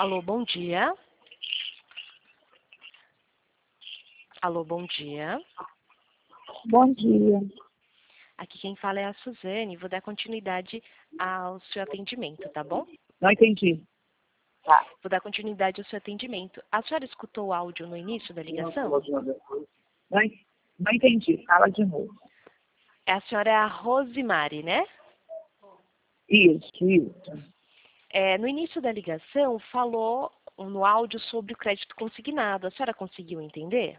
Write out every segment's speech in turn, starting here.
Alô, bom dia. Alô, bom dia. Bom dia. Aqui quem fala é a Suzane. Vou dar continuidade ao seu atendimento, tá bom? Não entendi. Tá. Vou dar continuidade ao seu atendimento. A senhora escutou o áudio no início da ligação? Não entendi. Fala de novo. A senhora é a Rosimari, né? Isso. No início da ligação, falou no áudio sobre o crédito consignado. A senhora conseguiu entender?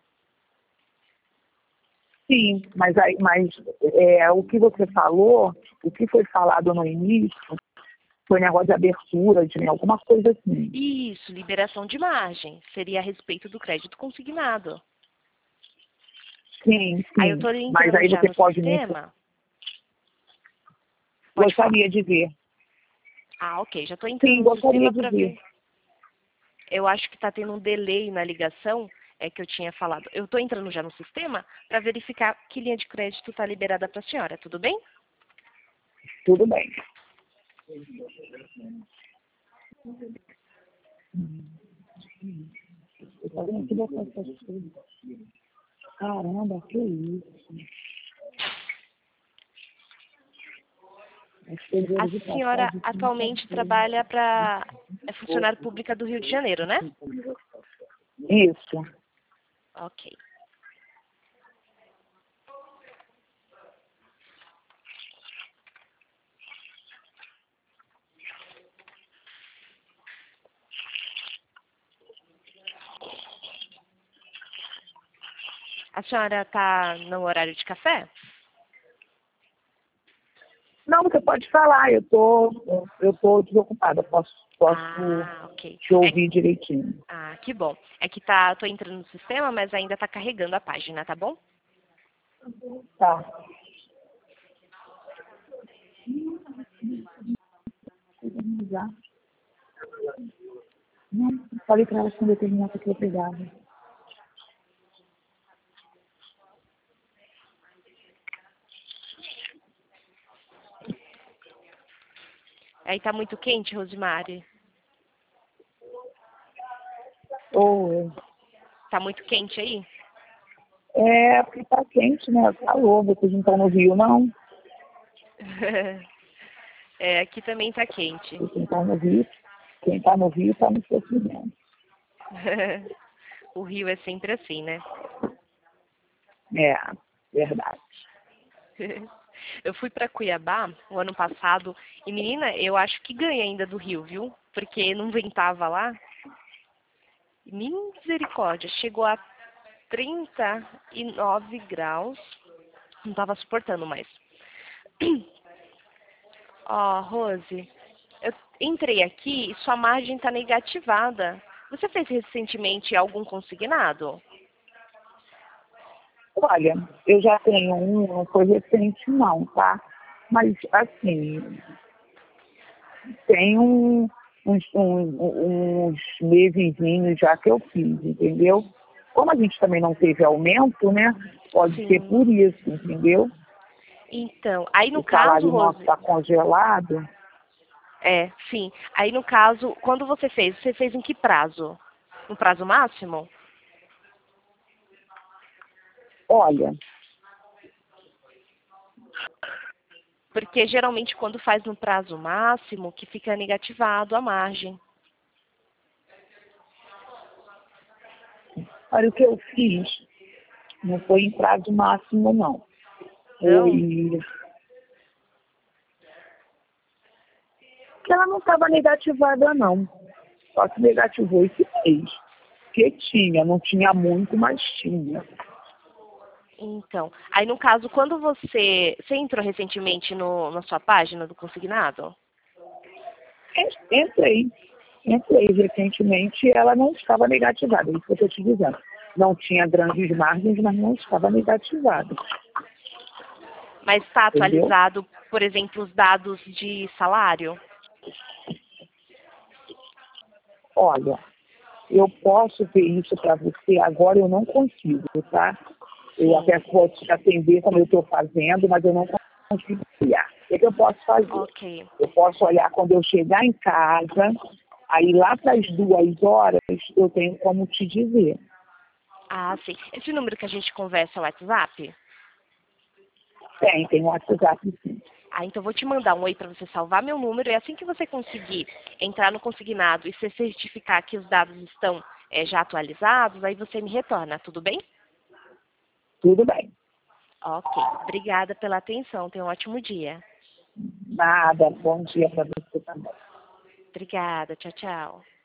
Sim, mas o que você falou, o que foi falado no início, foi negócio de abertura, de alguma coisa assim. Isso, liberação de margem. Seria a respeito do crédito consignado. Sim. Aí eu estou Mas entrando aí já você no pode sistema. Gostaria de ver. Ah, ok. Já estou entrando Sim, no gostaria sistema de para ver. ver. Eu acho que está tendo um delay na ligação, que eu tinha falado. Eu estou entrando já no sistema para verificar que linha de crédito está liberada para a senhora. Tudo bem? Tudo bem. Eu tô vendo aqui dessa coisa. Caramba, que isso? A senhora atualmente trabalha para funcionária pública do Rio de Janeiro, né? Isso. Ok. A senhora está no horário de café? Não, você pode falar, eu tô desocupada, posso Ok. te ouvir direitinho. Que bom. É que tô entrando no sistema, mas ainda está carregando a página, tá bom? Tá. Não, falei para ela quando eu terminar que eu pegava. Aí tá muito quente, Rosimari? Tá muito quente aí? Porque tá quente, né? Calor, vocês não estão no Rio, não? Aqui também tá quente. Quem tá no Rio tá no sofrimento. O Rio é sempre assim, né? É, verdade. Eu fui para Cuiabá o ano passado e, menina, eu acho que ganha ainda do Rio, viu? Porque não ventava lá. Misericórdia, chegou a 39 graus. Não tava suportando mais. Rose, eu entrei aqui e sua margem tá negativada. Você fez recentemente algum consignado? Olha, eu já tenho não foi recente não, tá? Mas, assim, tem uns mesezinhos já que eu fiz, entendeu? Como a gente também não teve aumento, né? Pode Sim. ser por isso, entendeu? Então, aí no O caso, salário nosso Rose... está congelado. Sim. Aí no caso, quando você fez em que prazo? No prazo máximo? Olha, Porque geralmente quando faz no prazo máximo, que fica negativado a margem. olha o que eu fiz. Não foi em prazo máximo, não. Não? Foi que ela não estava negativada, não. Só que negativou esse mês. Que tinha, não tinha muito, mas tinha. Então, aí no caso, quando você entrou recentemente na sua página do consignado? Entrei recentemente, ela não estava negativada, é isso que eu estou te dizendo. Não tinha grandes margens, mas não estava negativada. Mas está Entendeu? atualizado, por exemplo, os dados de salário? Olha, eu posso ver isso para você, agora eu não consigo, tá? Eu até posso te atender como eu estou fazendo, mas eu não consigo olhar. O que eu posso fazer? Ok. Eu posso olhar quando eu chegar em casa, Aí lá para as 2 horas eu tenho como te dizer. Ah, sim. Esse número que a gente conversa é o WhatsApp? Tem um WhatsApp sim. Ah, então eu vou te mandar um oi para você salvar meu número e assim que você conseguir entrar no consignado e se certificar que os dados estão já atualizados, aí você me retorna, tudo bem? Tudo bem. Ok. Obrigada pela atenção. Tenha um ótimo dia. Nada. Bom dia para você também. Obrigada. Tchau, tchau.